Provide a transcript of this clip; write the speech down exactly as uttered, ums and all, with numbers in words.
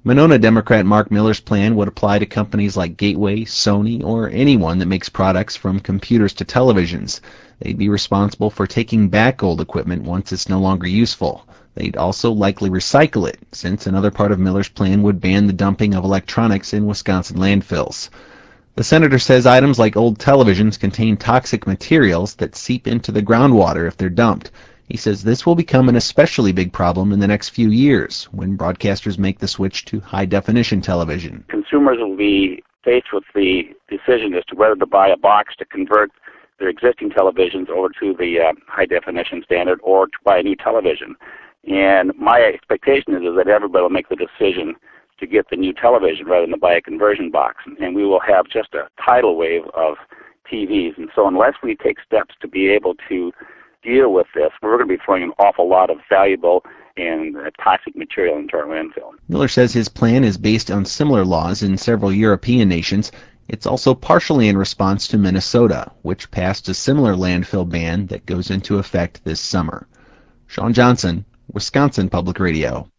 Monona Democrat Mark Miller's plan would apply to companies like Gateway, Sony, or anyone that makes products from computers to televisions. They'd be responsible for taking back old equipment once it's no longer useful. They'd also likely recycle it, since another part of Miller's plan would ban the dumping of electronics in Wisconsin landfills. The senator says items like old televisions contain toxic materials that seep into the groundwater if they're dumped. He says this will become an especially big problem in the next few years when broadcasters make the switch to high-definition television. Consumers will be faced with the decision as to whether to buy a box to convert their existing televisions over to the uh, high-definition standard or to buy a new television. And my expectation is, is that everybody will make the decision to get the new television rather than to buy a conversion box. And we will have just a tidal wave of T Vs. And so unless we take steps to be able to deal with this, we're going to be throwing an awful lot of valuable and uh, toxic material into our landfill. Miller says his plan is based on similar laws in several European nations. It's also partially in response to Minnesota, which passed a similar landfill ban that goes into effect this summer. Sean Johnson, Wisconsin Public Radio.